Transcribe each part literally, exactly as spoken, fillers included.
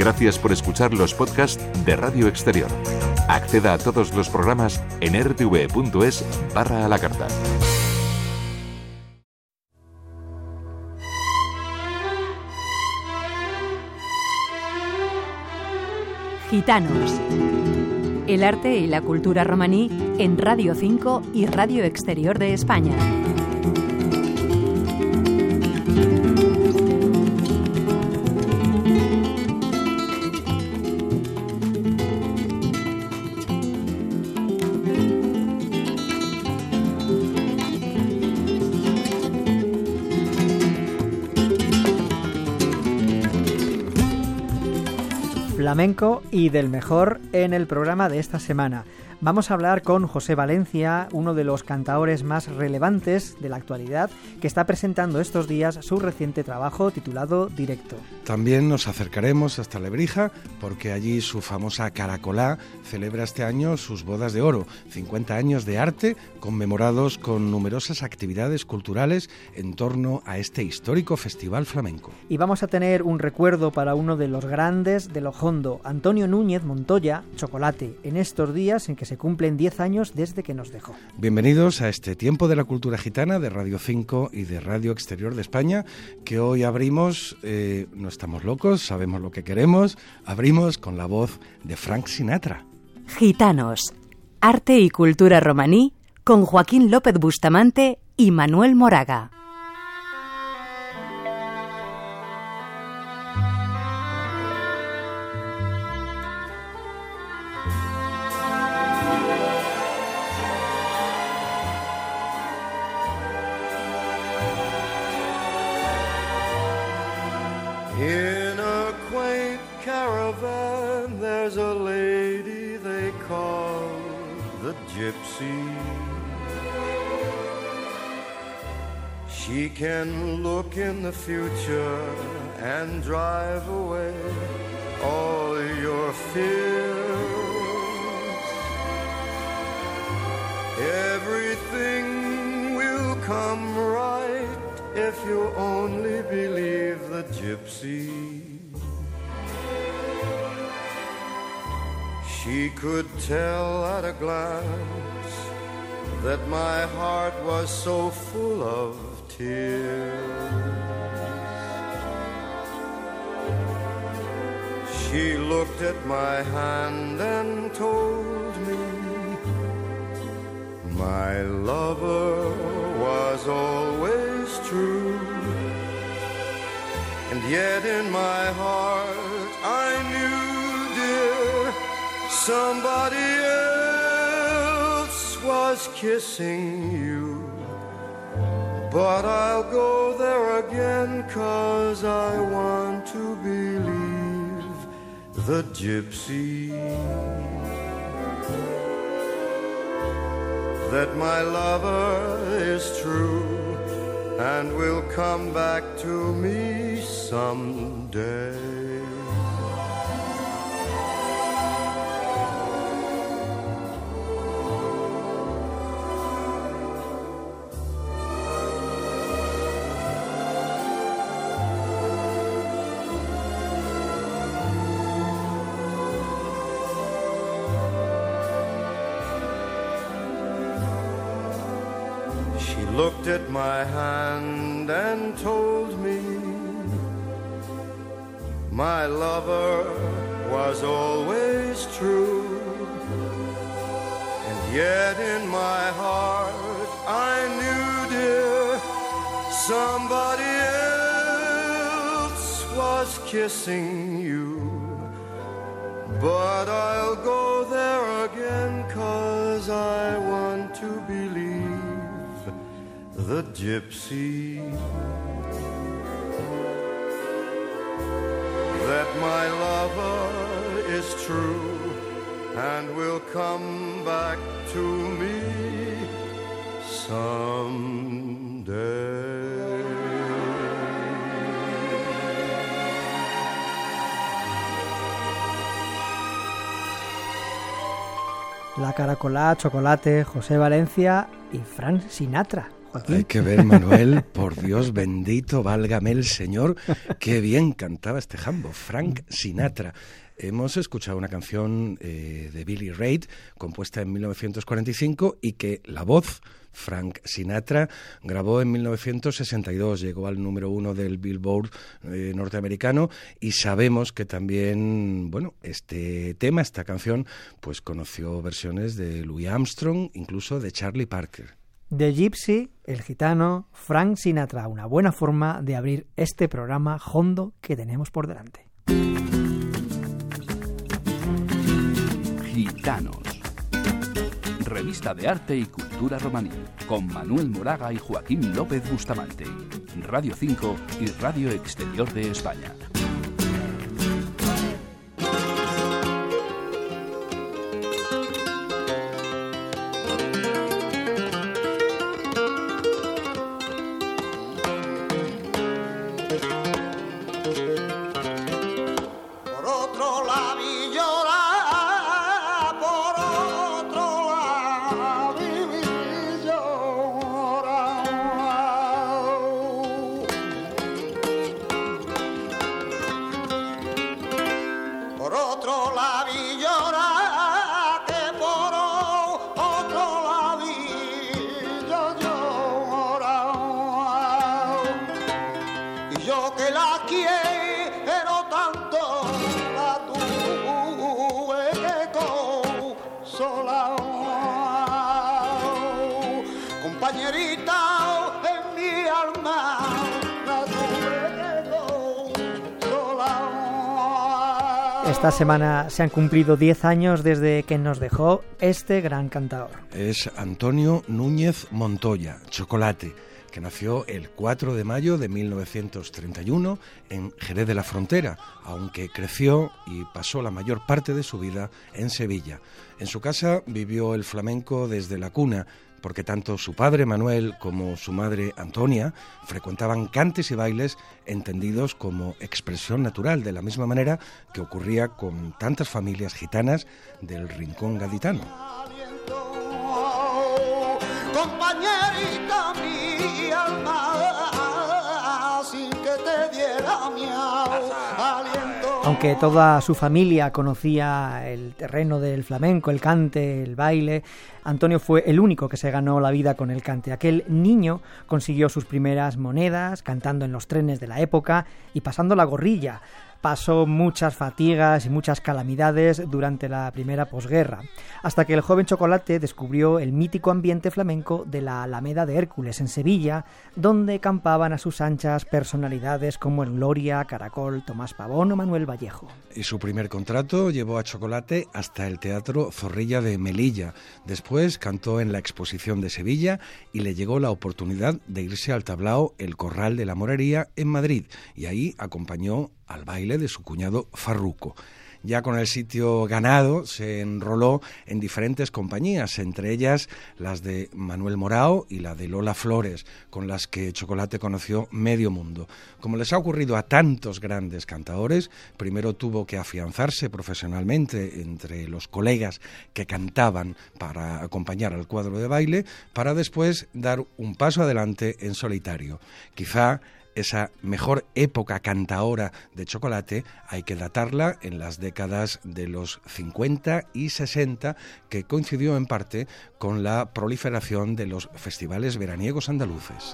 Gracias por escuchar los podcasts de Radio Exterior. Acceda a todos los programas en r t v punto es barra a la carta. Gitanos. El arte y la cultura romaní en Radio cinco y Radio Exterior de España. Flamenco y del mejor en el programa de esta semana. Vamos a hablar con José Valencia, uno de los cantaores más relevantes de la actualidad, que está presentando estos días su reciente trabajo titulado Directo. También nos acercaremos hasta Lebrija, porque allí su famosa Caracolá celebra este año sus bodas de oro, cincuenta años de arte conmemorados con numerosas actividades culturales en torno a este histórico festival flamenco. Y vamos a tener un recuerdo para uno de los grandes de lo hondo, Antonio Núñez Montoya, Chocolate, en estos días en que se cumplen diez años desde que nos dejó. Bienvenidos a este Tiempo de la Cultura Gitana de Radio cinco y de Radio Exterior de España, que hoy abrimos, eh, no estamos locos, sabemos lo que queremos, abrimos con la voz de Frank Sinatra. Gitanos, arte y cultura romaní con Joaquín López Bustamante y Manuel Moraga. In a quaint caravan there's a lady they call the Gypsy. She can look in the future and drive away all your fears. Everything will come right if you only believe the Gypsy. She could tell at a glance that my heart was so full of tears. She looked at my hand and told me my lover was always true. And yet in my heart I knew, dear, somebody else was kissing you. But I'll go there again, 'cause I want to believe the Gypsy, that my lover is true and will come back to me someday. Looked at my hand and told me my lover was always true. And yet in my heart I knew, dear, somebody else was kissing you. But I'll go there again, 'cause I want to believe the Gypsy, that my lover is true and will come back to me someday. La Caracolá, Chocolate, José Valencia y Frank Sinatra. Joaquín. Hay que ver, Manuel, por Dios bendito, válgame el Señor, qué bien cantaba este jambo, Frank Sinatra. Hemos escuchado una canción eh, de Billy Reid, compuesta en mil novecientos cuarenta y cinco, y que la voz, Frank Sinatra, grabó en mil novecientos sesenta y dos, llegó al número uno del Billboard eh, norteamericano, y sabemos que también, bueno, este tema, esta canción, pues conoció versiones de Louis Armstrong, incluso de Charlie Parker. The Gypsy, el gitano, Frank Sinatra, una buena forma de abrir este programa hondo que tenemos por delante. Gitanos. Revista de Arte y Cultura Romaní, con Manuel Moraga y Joaquín López Bustamante. Radio cinco y Radio Exterior de España. Esta semana se han cumplido diez años desde que nos dejó este gran cantador. Es Antonio Núñez Montoya, Chocolate, que nació el cuatro de mayo de mil novecientos treinta y uno en Jerez de la Frontera, aunque creció y pasó la mayor parte de su vida en Sevilla. En su casa vivió el flamenco desde la cuna, porque tanto su padre Manuel como su madre Antonia frecuentaban cantes y bailes entendidos como expresión natural, de la misma manera que ocurría con tantas familias gitanas del rincón gaditano. Compañerita, mi alma, sin que te diera mi aliento. Aunque toda su familia conocía el terreno del flamenco, el cante, el baile, Antonio fue el único que se ganó la vida con el cante. Aquel niño consiguió sus primeras monedas cantando en los trenes de la época y pasando la gorrilla. Pasó muchas fatigas y muchas calamidades durante la primera posguerra, hasta que el joven Chocolate descubrió el mítico ambiente flamenco de la Alameda de Hércules en Sevilla, donde campaban a sus anchas personalidades como el Gloria, Caracol, Tomás Pavón o Manuel Vallejo. Y su primer contrato llevó a Chocolate hasta el Teatro Zorrilla de Melilla. Después cantó en la Exposición de Sevilla y le llegó la oportunidad de irse al tablao El Corral de la Morería en Madrid, y ahí acompañó al baile de su cuñado Farruco. Ya con el sitio ganado, se enroló en diferentes compañías, entre ellas las de Manuel Morao y la de Lola Flores, con las que Chocolate conoció medio mundo. Como les ha ocurrido a tantos grandes cantadores, primero tuvo que afianzarse profesionalmente entre los colegas que cantaban para acompañar al cuadro de baile, para después dar un paso adelante en solitario. Quizá esa mejor época cantaora de Chocolate hay que datarla en las décadas de los cincuenta y sesenta, que coincidió en parte con la proliferación de los festivales veraniegos andaluces.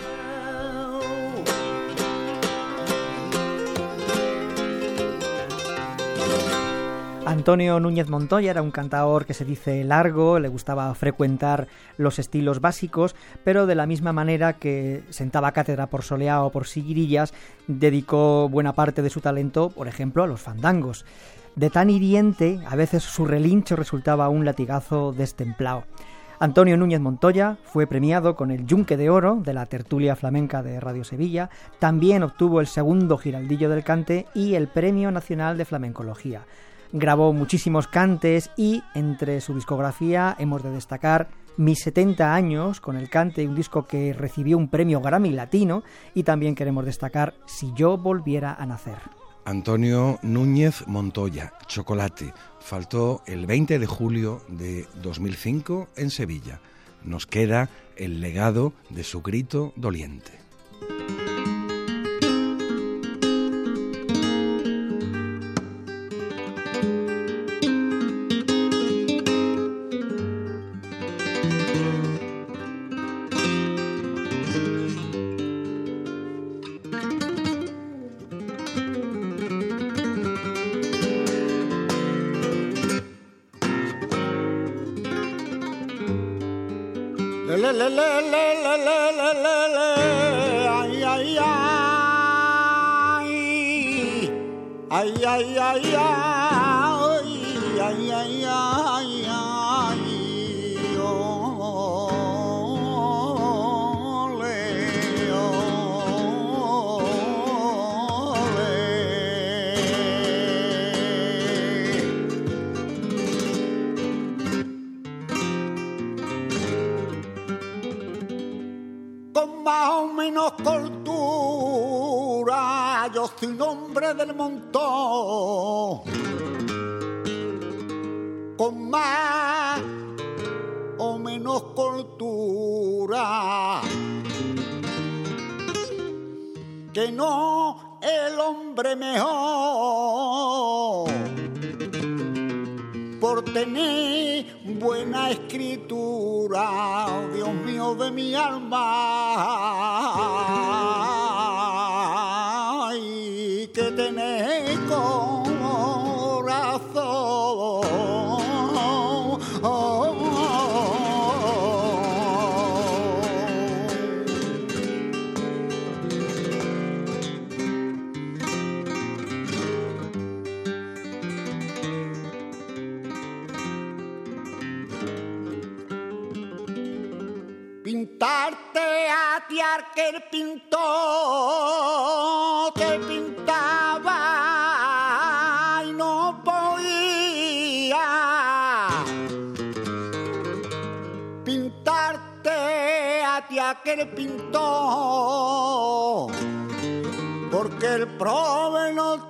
Antonio Núñez Montoya era un cantador que se dice largo, le gustaba frecuentar los estilos básicos, pero de la misma manera que sentaba cátedra por soleá o por siguirillas, dedicó buena parte de su talento, por ejemplo, a los fandangos. De tan hiriente, a veces su relincho resultaba un latigazo destemplado. Antonio Núñez Montoya fue premiado con el Yunque de Oro de la tertulia flamenca de Radio Sevilla, también obtuvo el segundo Giraldillo del Cante y el Premio Nacional de Flamencología. Grabó muchísimos cantes y entre su discografía hemos de destacar Mis setenta años con el cante, un disco que recibió un premio Grammy Latino, y también queremos destacar Si yo volviera a nacer. Antonio Núñez Montoya, Chocolate, faltó el veinte de julio de dos mil cinco en Sevilla. nos queda el legado de su grito doliente. Le, le, le, le, le, le, le, le, le, ay, ay, ay, ay, ay, ay, ay, ay, ay, ay, ay, ole, con más o menos cultura, yo soy un hombre del montón. Con más o menos cultura, que no el hombre mejor, por tener buena escritura, Dios mío de mi alma, hay que tener corazón. Pintarte a ti aquel pintor que pintaba y no podía. Pintarte a ti aquel pintor porque el prove no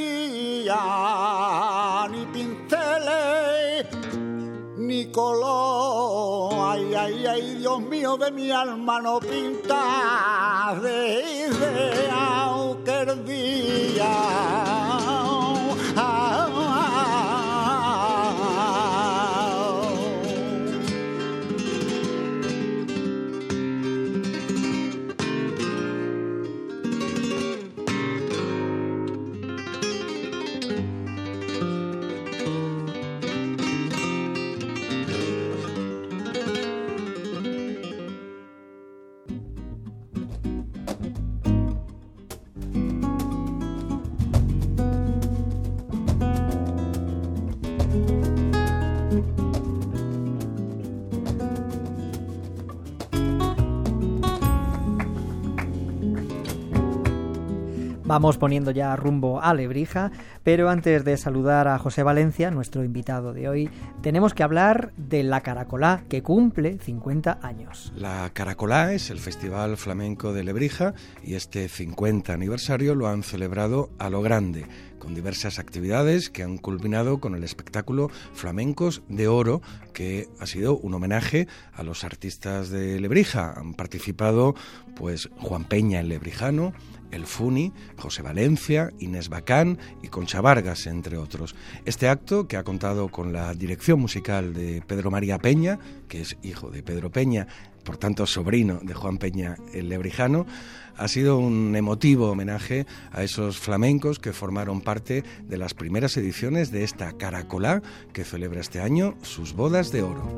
tenía ni pinceles ni color. Ay, ay, ay, Dios mío de mi alma, no pinta desde aquel día. Ah, Vamos poniendo ya rumbo a Lebrija, pero antes de saludar a José Valencia, nuestro invitado de hoy, tenemos que hablar de la Caracolá, que cumple cincuenta años. La Caracolá es el Festival Flamenco de Lebrija y este cincuenta aniversario lo han celebrado a lo grande, con diversas actividades que han culminado con el espectáculo Flamencos de Oro, que ha sido un homenaje a los artistas de Lebrija. Han participado pues Juan Peña el lebrijano, El Funi, José Valencia, Inés Bacán y Concha Vargas, entre otros. Este acto, que ha contado con la dirección musical de Pedro María Peña, que es hijo de Pedro Peña, por tanto sobrino de Juan Peña el lebrijano, ha sido un emotivo homenaje a esos flamencos que formaron parte de las primeras ediciones de esta Caracolá, que celebra este año sus bodas de oro.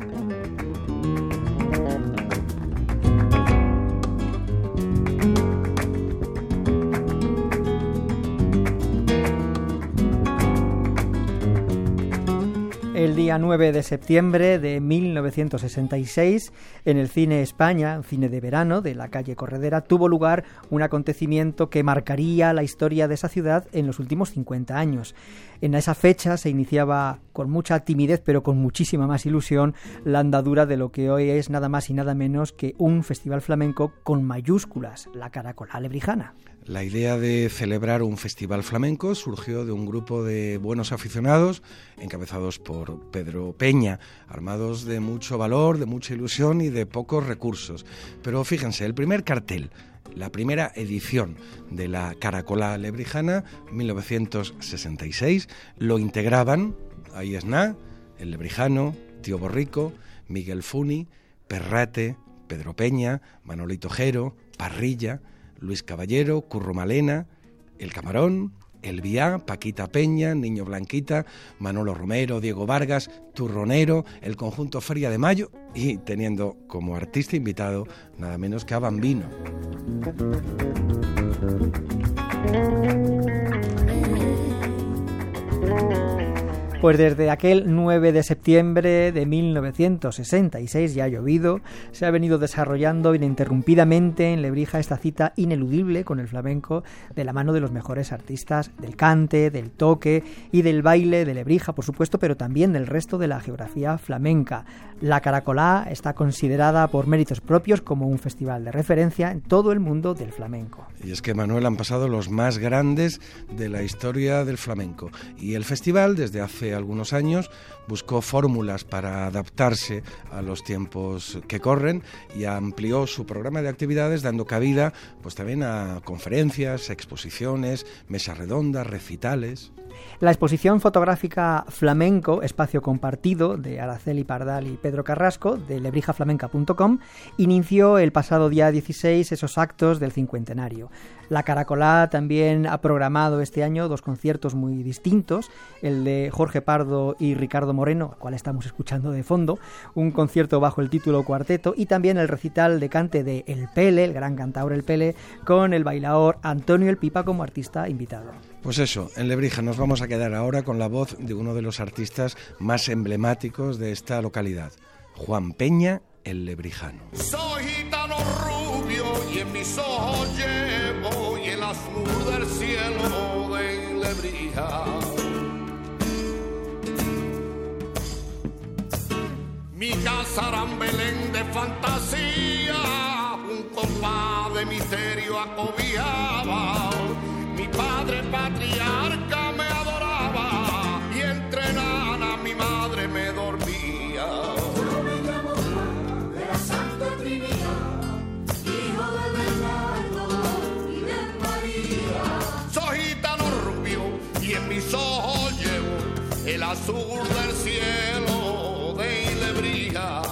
El día nueve de septiembre de mil novecientos sesenta y seis, en el Cine España, un cine de verano de la calle Corredera, tuvo lugar un acontecimiento que marcaría la historia de esa ciudad en los últimos cincuenta años. En esa fecha se iniciaba con mucha timidez, pero con muchísima más ilusión, la andadura de lo que hoy es nada más y nada menos que un festival flamenco con mayúsculas, la Caracolá lebrijana. La idea de celebrar un festival flamenco surgió de un grupo de buenos aficionados, encabezados por Pedro Peña, armados de mucho valor, de mucha ilusión y de pocos recursos. Pero fíjense, el primer cartel, la primera edición de la Caracolá Lebrijana, mil novecientos sesenta y seis, lo integraban, ahí es na, el Lebrijano, Tío Borrico, Miguel Funi, Perrate, Pedro Peña, Manolito Jero, Parrilla, Luis Caballero, Curro Malena, El Camarón, El Viá, Paquita Peña, Niño Blanquita, Manolo Romero, Diego Vargas, Turronero, el conjunto Feria de Mayo y teniendo como artista invitado nada menos que a Bambino. Pues desde aquel nueve de septiembre de mil novecientos sesenta y seis, ya ha llovido, se ha venido desarrollando ininterrumpidamente en Lebrija esta cita ineludible con el flamenco de la mano de los mejores artistas del cante, del toque y del baile de Lebrija, por supuesto, pero también del resto de la geografía flamenca. La Caracolá está considerada por méritos propios como un festival de referencia en todo el mundo del flamenco. Y es que, Manuel, han pasado los más grandes de la historia del flamenco. Y el festival, desde hace algunos años, buscó fórmulas para adaptarse a los tiempos que corren y amplió su programa de actividades, dando cabida pues también a conferencias, exposiciones, mesas redondas, recitales. La exposición fotográfica Flamenco, espacio compartido, de Araceli Pardal y Pedro Carrasco, de lebrija flamenca punto com, inició el pasado día dieciséis esos actos del cincuentenario. La Caracolá también ha programado este año dos conciertos muy distintos, el de Jorge Pardo y Ricardo Moreno, al cual estamos escuchando de fondo, un concierto bajo el título Cuarteto, y también el recital de cante de El Pele, el gran cantaor El Pele, con el bailaor Antonio El Pipa como artista invitado. Pues eso, en Lebrija nos vamos a quedar ahora con la voz de uno de los artistas más emblemáticos de esta localidad, Juan Peña, el Lebrijano. Soy gitano rubio y en mis ojos llevo y el azul del cielo de Lebrija. Mi casa era un Belén de fantasía, un compás de misterio acobijaba. Mi padre patriarca me adoraba y entre nana mi madre me dormía. Yo me llamo Juan de la Santa Trinidad, hijo de Bernardo y de María. Soy gitano rubio y en mis ojos llevo el azul del cielo de Lebrija.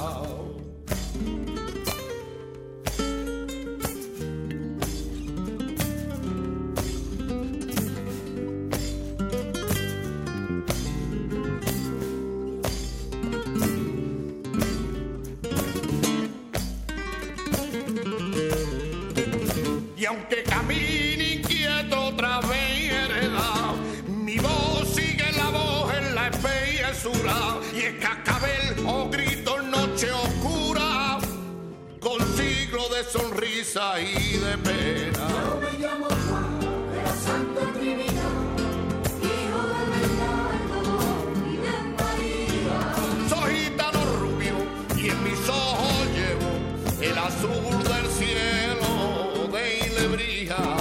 Y aunque camine inquieto otra vez heredado, mi voz sigue la voz en la espesura. Y es cascabel o grito en noche oscura, con siglos de sonrisa y de pena. Yo me llamo Juan de la Santa Trinidad, hijo de Bernardo y de María. Soy gitano rubio y en mis ojos llevo el azul del cielo de Lebrija.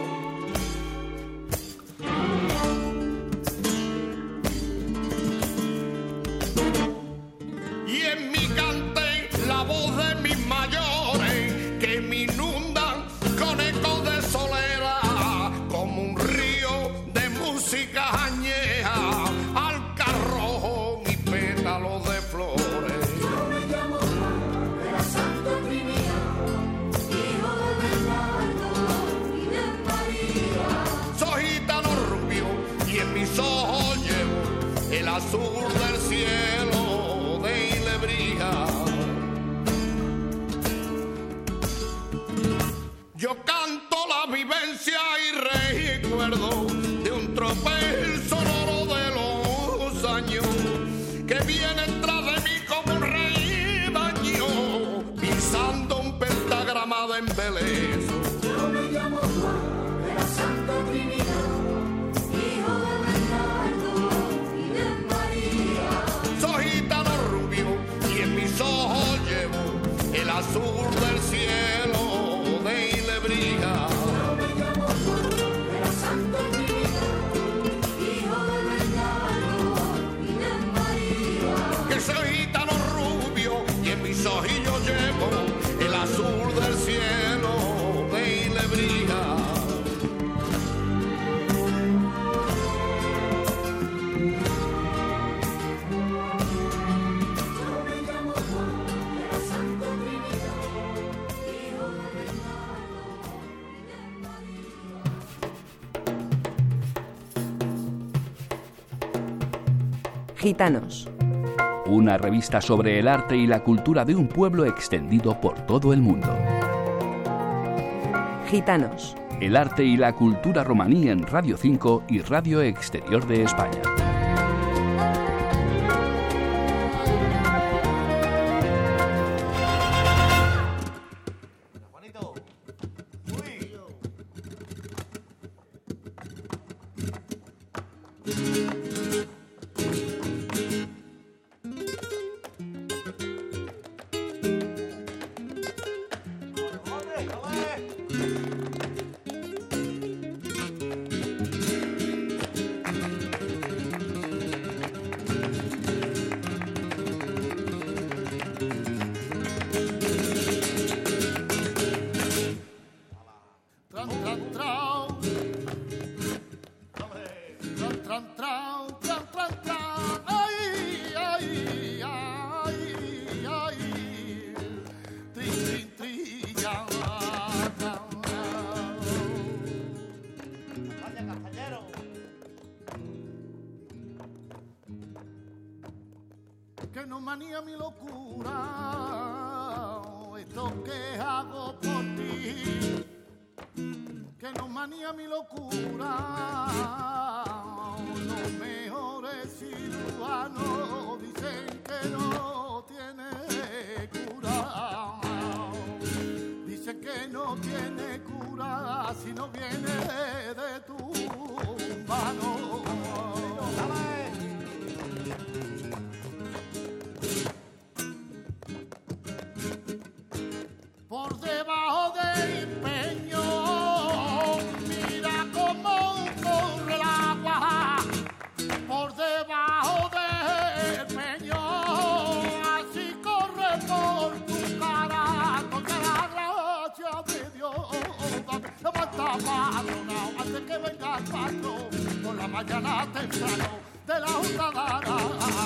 Y en mi cante la voz de mis mayores que me inundan con ecos de solera, como un río de música añeja, al carrojo mis pétalos de flores. Yo me llamo Juan de la Santa Trinidad, hijo de Bernardo y de María. Soy gitano rubio y en mis ojos llevo el azul del cielo de Lebrija. Yo canto la vivencia y recuerdo de un tropel sonoro de los años que viene tras de mí como un rey daño, pisando un pentagrama de embelezo. Yo me llamo Juan de la Santa Trinidad, hijo de Bernardo y de María. Soy gitano rubio y en mis ojos llevo el azul del cielo de Lebrija. Yo me llamo Gitanos. Una revista sobre el arte y la cultura de un pueblo extendido por todo el mundo. Gitanos. El arte y la cultura romaní en Radio cinco y Radio Exterior de España. Que no manía mi locura, esto que hago por ti. Que no manía mi locura, los mejores cirujanos dicen que no tiene cura. Dicen que no tiene cura si no viene de tu mano. Por debajo del peñón, mira cómo corre el agua. Por debajo del peñón, así corre por tu cara. Con la gracia de Dios, levanta padronao antes que venga el patrón. Por la mañana temprano de la jornada.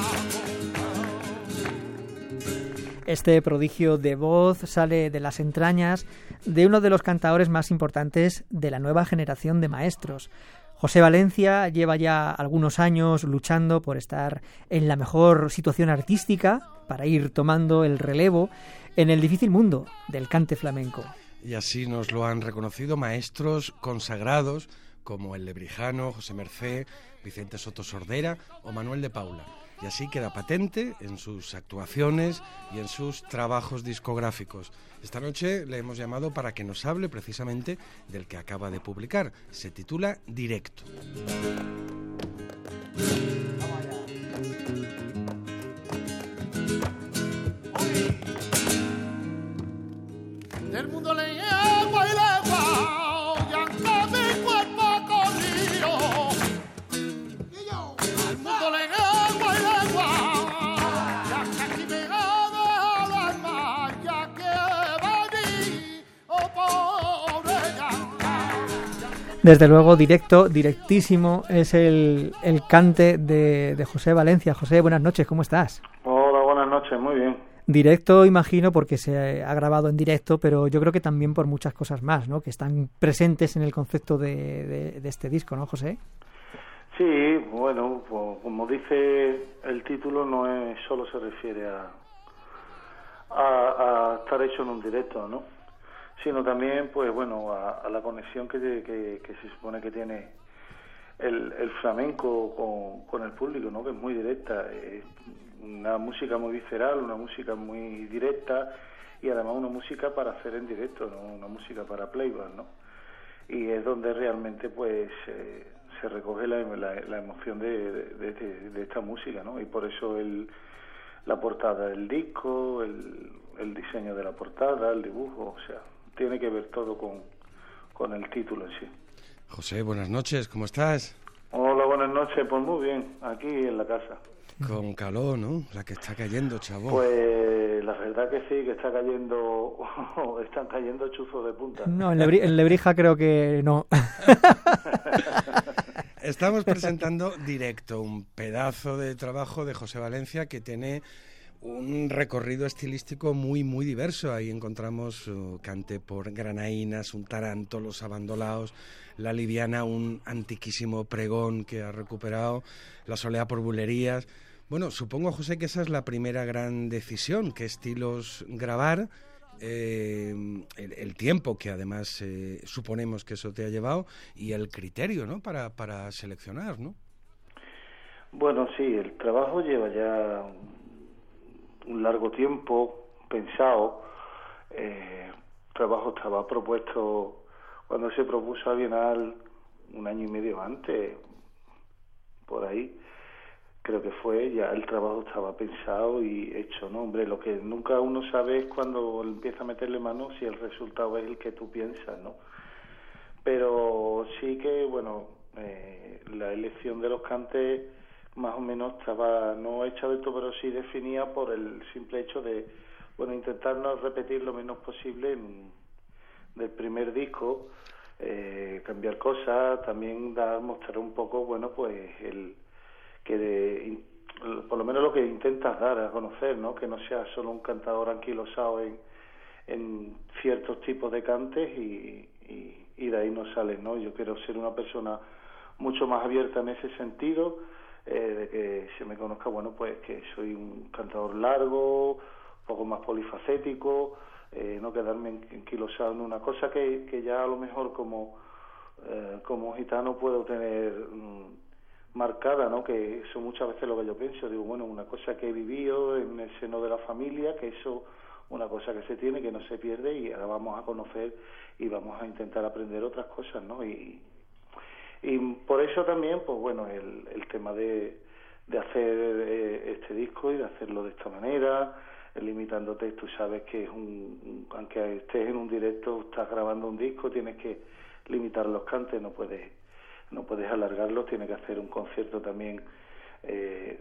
Este prodigio de voz sale de las entrañas de uno de los cantaores más importantes de la nueva generación de maestros. José Valencia lleva ya algunos años luchando por estar en la mejor situación artística para ir tomando el relevo en el difícil mundo del cante flamenco. Y así nos lo han reconocido maestros consagrados como el lebrijano, José Mercé, Vicente Soto Sordera o Manuel de Paula. Y así queda patente en sus actuaciones y en sus trabajos discográficos. Esta noche le hemos llamado para que nos hable precisamente del que acaba de publicar. Se titula Directo. Del mundo le agua y legua, ya que mi cuerpo corrió. Del mundo le agua y legua, ya que aquí me ha dejado el alma, ya que vení, oh por ella. Desde luego, directo, directísimo es el, el cante de, de José Valencia. José, buenas noches, ¿cómo estás? Hola, buenas noches, muy bien. Directo, imagino, porque se ha grabado en directo, pero yo creo que también por muchas cosas más, ¿no?, que están presentes en el concepto de, de, de este disco, ¿no, José? Sí, bueno, pues, como dice el título, no es solo se refiere a, a, a estar hecho en un directo, ¿no?, sino también, pues bueno, a, a la conexión que, que, que se supone que tiene el, el flamenco con, con el público, ¿no?, que es muy directa. Es una música muy visceral, una música muy directa y además una música para hacer en directo, ¿no?, una música para playback, ¿no? Y es donde realmente pues eh, se recoge la, la, la emoción de, de, de, de esta música, ¿no? Y por eso el, la portada del disco, el, el diseño de la portada, el dibujo, o sea, tiene que ver todo con, con el título en sí. José, buenas noches, ¿cómo estás? Hola, buenas noches, pues muy bien, aquí en la casa. Con calor, ¿no? La que está cayendo, chavo. Pues la verdad que sí, que está cayendo, están cayendo chuzos de punta. No, en, Lebri- en Lebrija creo que no. Estamos presentando Directo, un pedazo de trabajo de José Valencia que tiene un recorrido estilístico muy, muy diverso. Ahí encontramos uh, cante por granaínas, un taranto, los abandolaos, la liviana, un antiquísimo pregón que ha recuperado, la soleá por bulerías. Bueno, supongo, José, que esa es la primera gran decisión, qué estilos grabar, eh, el, el tiempo que además eh, suponemos que eso te ha llevado y el criterio, ¿no?, para, para seleccionar, ¿no? Bueno, sí, el trabajo lleva ya un largo tiempo pensado. Eh, el trabajo estaba propuesto cuando se propuso a Bienal un año y medio antes, por ahí. Creo que fue, ya el trabajo estaba pensado y hecho, ¿no? Hombre, lo que nunca uno sabe es cuando empieza a meterle mano si el resultado es el que tú piensas, ¿no? Pero sí que, bueno, eh, la elección de los cantes más o menos estaba no hecha del todo, pero sí definida por el simple hecho de, bueno, intentar no repetir lo menos posible en, del primer disco, eh, cambiar cosas, también dar, mostrar un poco, bueno, pues el que de, por lo menos lo que intentas dar a conocer, ¿no? Que no sea solo un cantador anquilosado en, en ciertos tipos de cantes y, y, y de ahí no sale, ¿no? Yo quiero ser una persona mucho más abierta en ese sentido, eh, de que se me conozca, bueno, pues que soy un cantador largo, un poco más polifacético, eh, no quedarme anquilosado en una cosa que, que ya a lo mejor como, eh, como gitano puedo tener mmm, marcada, ¿no? Que eso muchas veces es lo que yo pienso, digo, bueno, una cosa que he vivido en el seno de la familia, que eso, una cosa que se tiene, que no se pierde, y ahora vamos a conocer y vamos a intentar aprender otras cosas, ¿no? Y, y por eso también, pues bueno, el, el tema de, de hacer eh, este disco y de hacerlo de esta manera, limitándote, tú sabes que es un, aunque estés en un directo, estás grabando un disco, tienes que limitar los cantes, no puedes no puedes alargarlo, tienes que hacer un concierto también eh,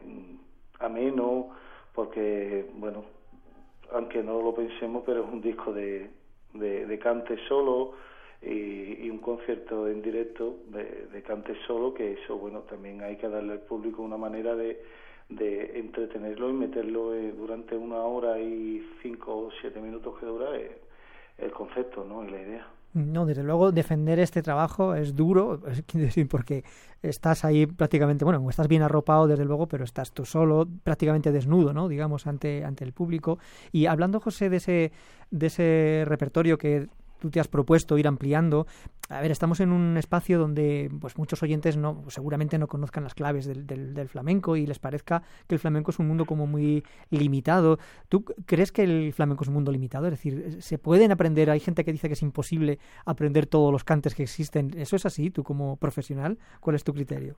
ameno, porque, bueno, aunque no lo pensemos, pero es un disco de, de, de cante solo y, y un concierto en directo de, de cante solo, que eso, bueno, también hay que darle al público una manera de, de entretenerlo y meterlo eh, durante una hora y cinco o siete minutos que dura eh, el concepto, ¿no?, y la idea. No, desde luego defender este trabajo es duro, es decir, porque estás ahí prácticamente, bueno, estás bien arropado desde luego, pero estás tú solo, prácticamente desnudo, ¿no?, digamos, ante ante el público. Y hablando, José, de ese de ese repertorio que tú te has propuesto ir ampliando, a ver, estamos en un espacio donde pues muchos oyentes no seguramente no conozcan las claves del, del, del flamenco y les parezca que el flamenco es un mundo como muy limitado. ¿Tú crees que el flamenco es un mundo limitado? Es decir, ¿se pueden aprender? Hay gente que dice que es imposible aprender todos los cantes que existen. ¿Eso es así? ¿Tú como profesional, cuál es tu criterio?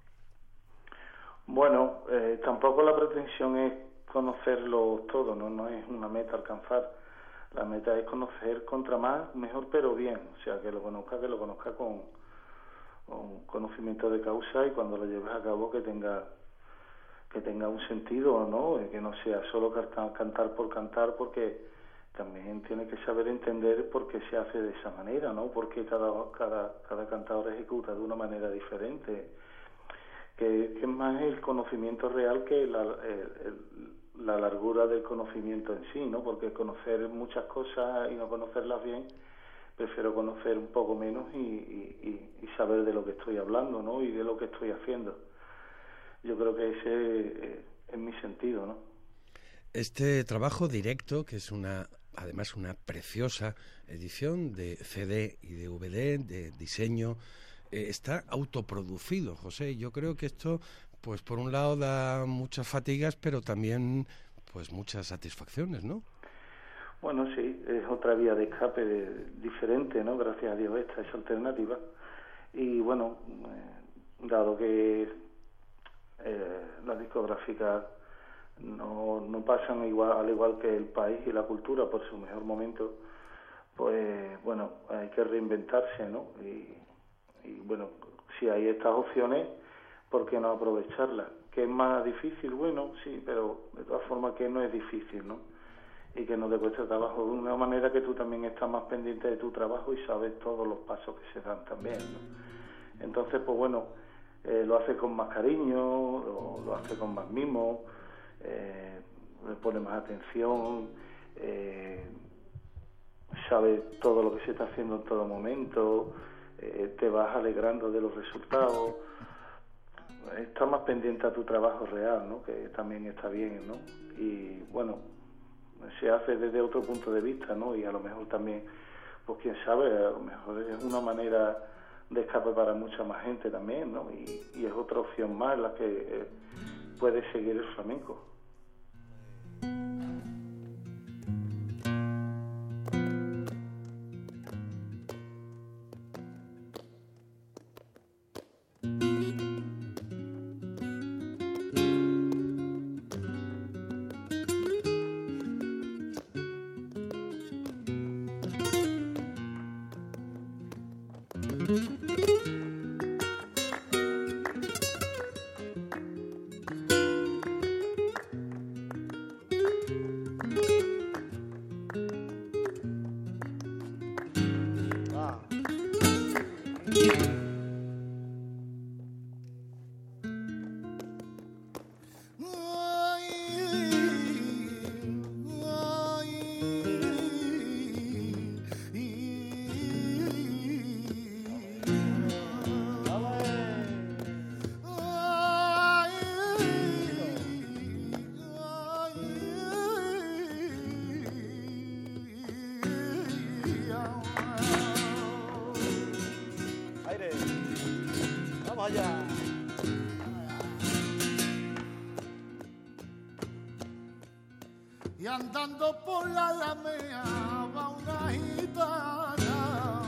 Bueno, eh, tampoco la pretensión es conocerlo todo, ¿no? No es una meta alcanzar. La meta es conocer contra más, mejor, pero bien. O sea, que lo conozca, que lo conozca con, con conocimiento de causa, y cuando lo lleves a cabo que tenga que tenga un sentido, ¿no? Que no sea solo cantar, cantar por cantar, porque también tiene que saber entender por qué se hace de esa manera, ¿no? Porque cada cada cada cantador ejecuta de una manera diferente. Que, que es más el conocimiento real que la, el, el, la largura del conocimiento en sí, ¿no? Porque conocer muchas cosas y no conocerlas bien, prefiero conocer un poco menos y, y, y saber de lo que estoy hablando, ¿no? Y de lo que estoy haciendo. Yo creo que ese es mi sentido, ¿no? Este trabajo directo, que es una, además una preciosa edición de C D y de V D, de diseño, eh, está autoproducido, José. Yo creo que esto, pues por un lado da muchas fatigas, pero también pues muchas satisfacciones, ¿no? Bueno, sí, es otra vía de escape de, diferente, ¿no? Gracias a Dios esta es alternativa. Y bueno, eh, dado que eh, las discográficas no, no pasan igual, al igual que el país y la cultura por su mejor momento, pues bueno, hay que reinventarse, ¿no? Y, y bueno, si hay estas opciones, ¿por qué no aprovecharlas? ¿Que es más difícil? Bueno, sí, pero de todas formas que no es difícil, ¿no? Y que no te cuesta trabajo, de una manera que tú también estás más pendiente de tu trabajo y sabes todos los pasos que se dan también, ¿no? Entonces, pues bueno, eh, lo hace con más cariño, lo, lo hace con más mimo, eh, le pone más atención, eh, sabe todo lo que se está haciendo en todo momento, eh, te vas alegrando de los resultados. estar más pendiente a tu trabajo real, ¿no? Que también está bien, ¿no? Y bueno, se hace desde otro punto de vista, ¿no? Y a lo mejor también, pues quién sabe, a lo mejor es una manera de escape para mucha más gente también, ¿no? Y, y es otra opción más la que eh, puede seguir el flamenco. Y andando por la alameda va una gitana.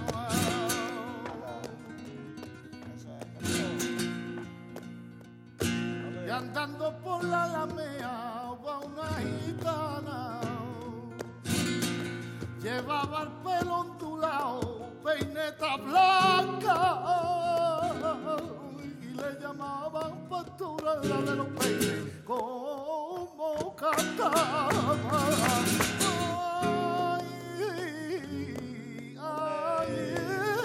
Y andando por la alameda va una gitana. Llevaba el pelo ondulado, peineta blanca. Y le llamaban pastora la de los peines. Como cantaba. Ay, ay,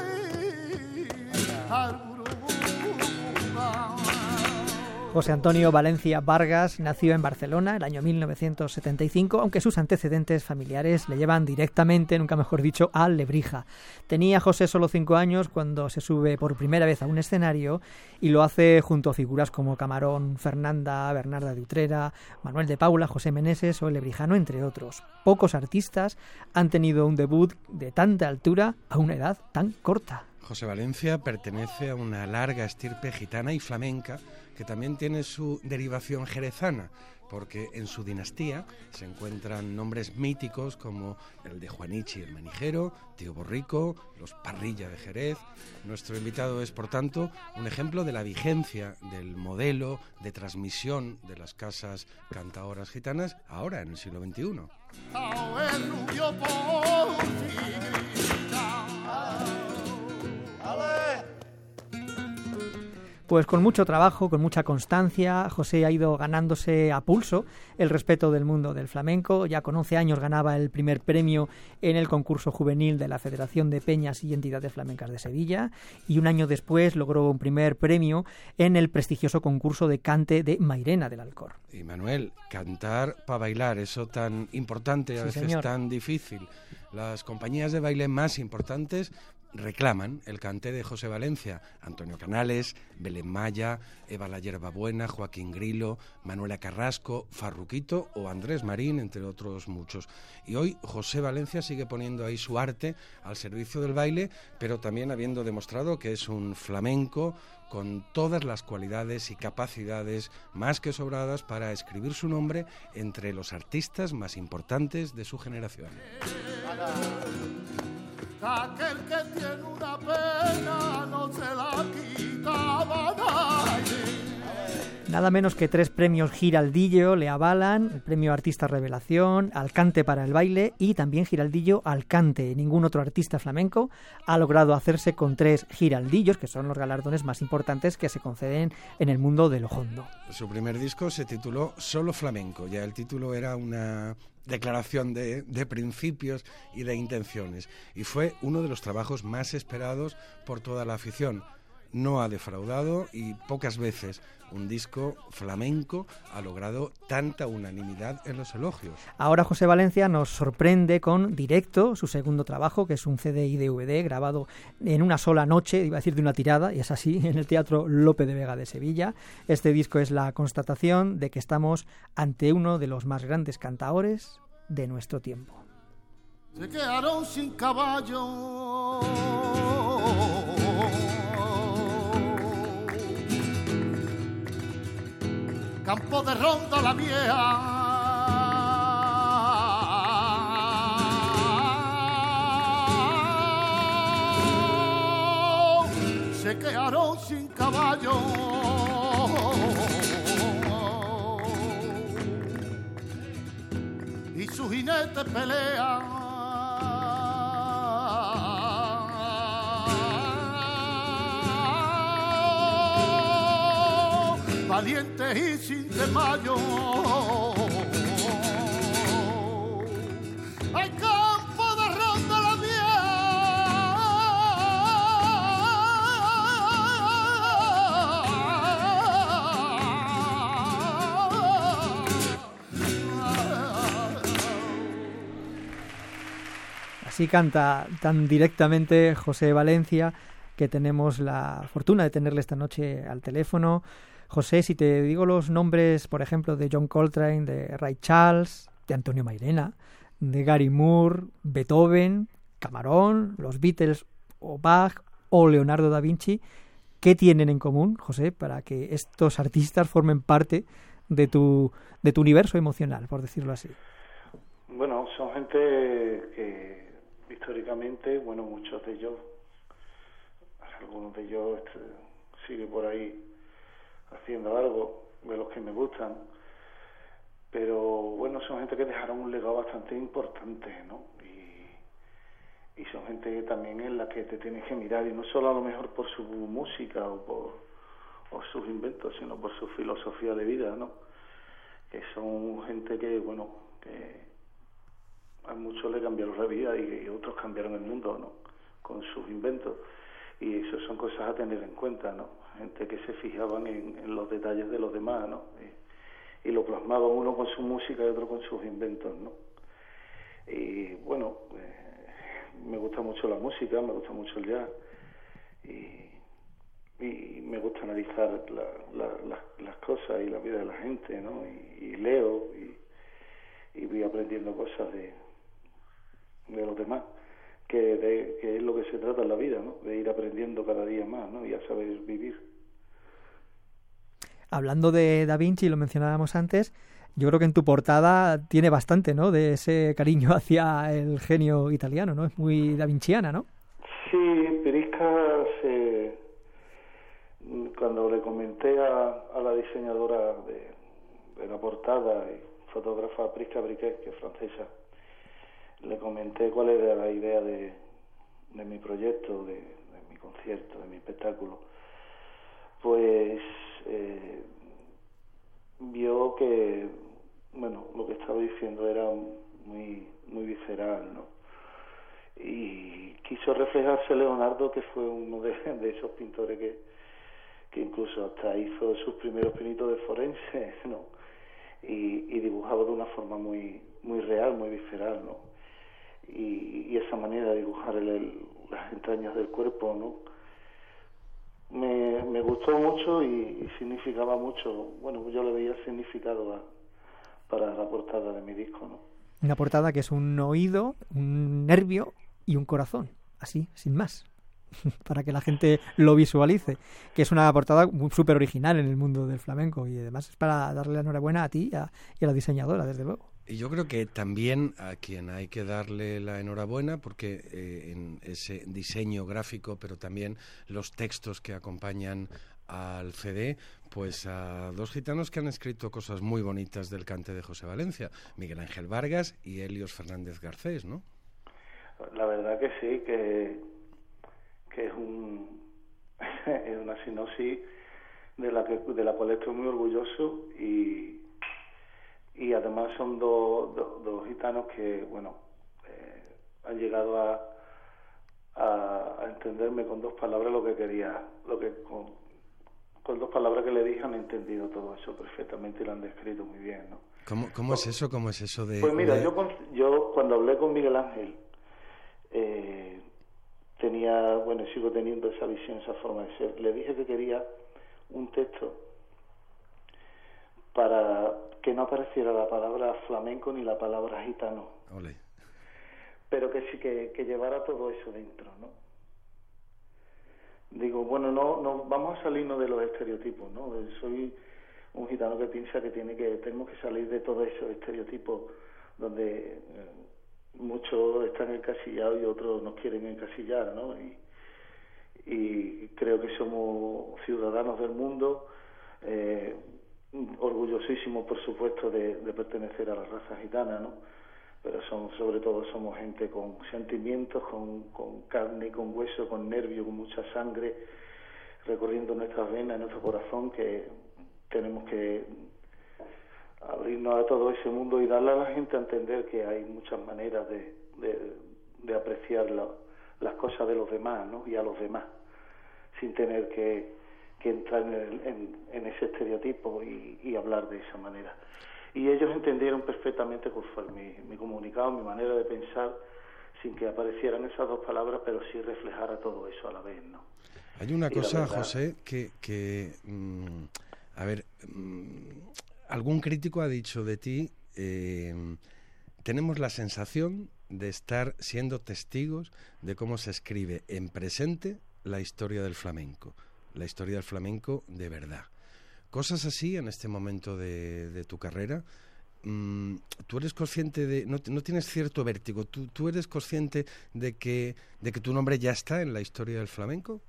José Antonio Valencia Vargas nació en Barcelona el año mil novecientos setenta y cinco, aunque sus antecedentes familiares le llevan directamente, nunca mejor dicho, a Lebrija. Tenía José solo cinco años cuando se sube por primera vez a un escenario y lo hace junto a figuras como Camarón, Fernanda, Bernarda de Utrera, Manuel de Paula, José Meneses o el Lebrijano, entre otros. Pocos artistas han tenido un debut de tanta altura a una edad tan corta. José Valencia pertenece a una larga estirpe gitana y flamenca que también tiene su derivación jerezana, porque en su dinastía se encuentran nombres míticos como el de Juanichi el Manijero, Tío Borrico, los Parrilla de Jerez. Nuestro invitado es, por tanto, un ejemplo de la vigencia del modelo de transmisión de las casas cantaoras gitanas ahora, en el siglo veintiuno. Pues con mucho trabajo, con mucha constancia, José ha ido ganándose a pulso el respeto del mundo del flamenco. Ya con once años ganaba el primer premio en el concurso juvenil de la Federación de Peñas y Entidades Flamencas de Sevilla, y un año después logró un primer premio en el prestigioso concurso de cante de Mairena del Alcor. Y Manuel, cantar para bailar, eso tan importante y a Sí, veces señor. tan difícil. Las compañías de baile más importantes reclaman el cante de José Valencia. Antonio Canales, Belén Maya, Eva la Hierbabuena, Joaquín Grilo, Manuela Carrasco, Farruquito o Andrés Marín, entre otros muchos. Y hoy José Valencia sigue poniendo ahí su arte al servicio del baile, pero también habiendo demostrado que es un flamenco con todas las cualidades y capacidades más que sobradas para escribir su nombre entre los artistas más importantes de su generación. Aquel que tiene una pena no se la quitaba nadie. Nada menos que tres premios Giraldillo le avalan: el premio Artista Revelación, al cante para el baile y también Giraldillo al cante. Ningún otro artista flamenco ha logrado hacerse con tres Giraldillos, que son los galardones más importantes que se conceden en el mundo del hondo. Su primer disco se tituló Solo Flamenco, ya el título era una declaración de, de principios y de intenciones, y fue uno de los trabajos más esperados por toda la afición. no ha defraudado y pocas veces un disco flamenco ha logrado tanta unanimidad en los elogios. Ahora José Valencia nos sorprende con Directo, su segundo trabajo, que es un C D y D V D grabado en una sola noche, iba a decir de una tirada, y es así, en el Teatro Lope de Vega de Sevilla. Este disco es la constatación de que estamos ante uno de los más grandes cantaores de nuestro tiempo. Se quedaron sin caballo, campo de Ronda la Vieja, se quedaron sin caballo, y su jinete pelea. Valiente y sin desmayo, al campo de Ronda la Así canta tan directamente José Valencia, que tenemos la fortuna de tenerle esta noche al teléfono. José, si te digo los nombres, por ejemplo, de John Coltrane, de Ray Charles, de Antonio Mairena, de Gary Moore, Beethoven, Camarón, los Beatles o Bach o Leonardo da Vinci, ¿qué tienen en común, José, para que estos artistas formen parte de tu, de tu universo emocional, por decirlo así? Bueno, son gente que históricamente, bueno, muchos de ellos, algunos de ellos este, siguen por ahí haciendo algo de los que me gustan, pero bueno, son gente que dejaron un legado bastante importante, ¿no? Y, y son gente también en la que te tienes que mirar, y no solo a lo mejor por su música o por o sus inventos, sino por su filosofía de vida, ¿no? Que son gente que, bueno, que a muchos le cambiaron la vida y, y otros cambiaron el mundo, ¿no? Con sus inventos. Y eso son cosas a tener en cuenta, ¿no? Gente que se fijaban en, en los detalles de los demás, ¿no? Y, y lo plasmaba uno con su música y otro con sus inventos, ¿no? Y bueno, eh, me gusta mucho la música, me gusta mucho el jazz y, y me gusta analizar la, la, la, las cosas y la vida de la gente, ¿no? Y, y leo y, y voy aprendiendo cosas de, de los demás. Que, de, que es lo que se trata en la vida, ¿no? De ir aprendiendo cada día más, ¿no? Y a saber vivir. Hablando de Da Vinci, lo mencionábamos antes, yo creo que en tu portada tiene bastante, ¿no? De ese cariño hacia el genio italiano, ¿no? Es muy da vinciana, ¿no? Sí, Prisca se... Cuando le comenté a, a la diseñadora de, de la portada y fotógrafa Prisca Briquet, que es francesa, le comenté cuál era la idea de, de mi proyecto, de, de mi concierto, de mi espectáculo. Pues eh, vio que, bueno, lo que estaba diciendo era muy muy visceral, ¿no? Y quiso reflejarse Leonardo, que fue uno de, de esos pintores que, que incluso hasta hizo sus primeros pinitos de forense, ¿no? Y, y dibujaba de una forma muy muy real, muy visceral, ¿no? Y, y esa manera de dibujar el, el, las entrañas del cuerpo, ¿no? Me, me gustó mucho y, y significaba mucho. Bueno, yo le veía significado a, para la portada de mi disco, ¿no? Una portada que es un oído, un nervio y un corazón, así, sin más, para que la gente lo visualice, que es una portada súper original en el mundo del flamenco y además es para darle la enhorabuena a ti y a, y a la diseñadora, desde luego. Y yo creo que también a quien hay que darle la enhorabuena, porque eh, en ese diseño gráfico, pero también los textos que acompañan al C D, pues a dos gitanos que han escrito cosas muy bonitas del cante de José Valencia, Miguel Ángel Vargas y Helios Fernández Garcés, ¿no? La verdad que sí, que, que es un es una sinopsis de la que de la cual estoy muy orgulloso y y además son dos do, dos gitanos que, bueno, eh, han llegado a, a a, a entenderme con dos palabras lo que quería, lo que con, con dos palabras que le dije han entendido todo eso perfectamente y lo han descrito muy bien, ¿no? ¿Cómo, cómo es eso? ¿Cómo es eso de...? Pues mira, de... yo, con, yo cuando hablé con Miguel Ángel, eh, tenía, bueno, sigo teniendo esa visión, esa forma de ser. Le dije que quería un texto para que no apareciera la palabra flamenco ni la palabra gitano. Ole. Pero que sí que, que llevara todo eso dentro, ¿no? Digo, bueno, no, no vamos a salirnos de los estereotipos, ¿no? Soy un gitano que piensa que tiene que tenemos que salir de todos esos estereotipos donde eh, muchos están encasillados y otros nos quieren encasillar, ¿no? Y, y creo que somos ciudadanos del mundo, eh, orgullosísimos, por supuesto, de, de pertenecer a la raza gitana, ¿no? Pero son, sobre todo somos gente con sentimientos, con, con carne y con hueso, con nervio, con mucha sangre recorriendo nuestras venas, nuestro corazón, que tenemos que abrirnos a todo ese mundo y darle a la gente a entender que hay muchas maneras de, de, de apreciar la, las cosas de los demás, ¿no? Y a los demás, sin tener que, que entrar en, el, en, en ese estereotipo y, y hablar de esa manera. Y ellos entendieron perfectamente cuál fue mi, mi comunicado, mi manera de pensar, sin que aparecieran esas dos palabras, pero sí reflejara todo eso a la vez, ¿no? Hay una Y cosa, verdad, José, que, que mmm, a ver, mmm, algún crítico ha dicho de ti, eh, tenemos la sensación de estar siendo testigos de cómo se escribe en presente la historia del flamenco, la historia del flamenco de verdad. Cosas así en este momento de, de tu carrera, mmm, tú eres consciente de, no, no tienes cierto vértigo, ¿Tú, tú eres consciente de que, de que tu nombre ya está en la historia del flamenco?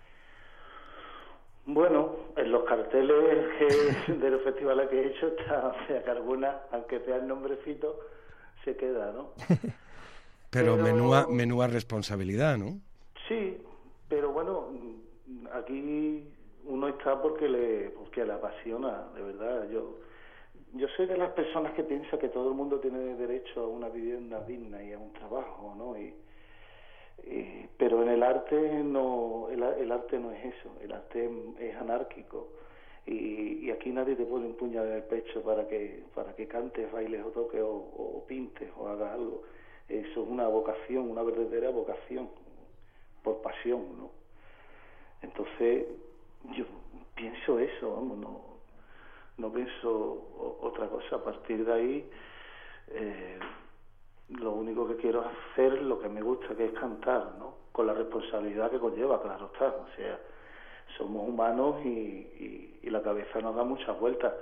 Bueno, en los carteles que, de los festivales que he hecho está, o sea, que alguna, aunque sea el nombrecito, se queda, ¿no? Pero, pero menúa, menúa responsabilidad, ¿no? Sí, pero bueno, aquí uno está porque le porque le apasiona, de verdad. Yo yo soy de las personas que piensa que todo el mundo tiene derecho a una vivienda digna y a un trabajo, ¿no? Y, y pero en el arte no el, el arte no es eso, el arte es anárquico y, y aquí nadie te pone un puñal en el pecho para que para que cantes, bailes o toques o, o pintes o hagas algo. Eso es una vocación, una verdadera vocación por pasión, ¿no? Entonces yo pienso eso, vamos, no, no pienso otra cosa. A partir de ahí, eh, lo único que quiero es hacer lo que me gusta, que es cantar, ¿no? Con la responsabilidad que conlleva, claro está. O sea, somos humanos y, y, y la cabeza nos da muchas vueltas,